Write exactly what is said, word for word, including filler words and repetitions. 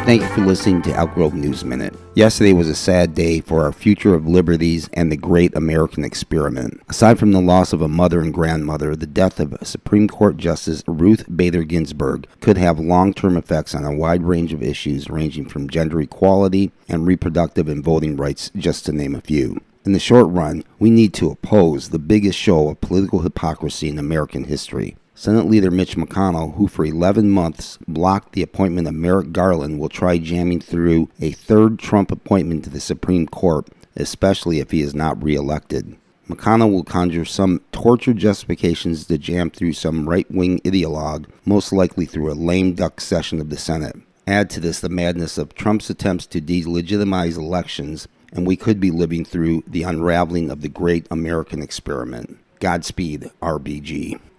Thank you for listening to Elk Grove News Minute. Yesterday was a sad day for our future of liberties and the great American experiment. Aside from the loss of a mother and grandmother, the death of Supreme Court Justice Ruth Bader Ginsburg could have long-term effects on a wide range of issues ranging from gender equality and reproductive and voting rights, just to name a few. In the short run, we need to oppose the biggest show of political hypocrisy in American history. Senate Leader Mitch McConnell, who for eleven months blocked the appointment of Merrick Garland, will try jamming through a third Trump appointment to the Supreme Court, especially if he is not reelected. McConnell will conjure some tortured justifications to jam through some right-wing ideologue, most likely through a lame duck session of the Senate. Add to this the madness of Trump's attempts to delegitimize elections, and we could be living through the unraveling of the great American experiment. Godspeed, R B G.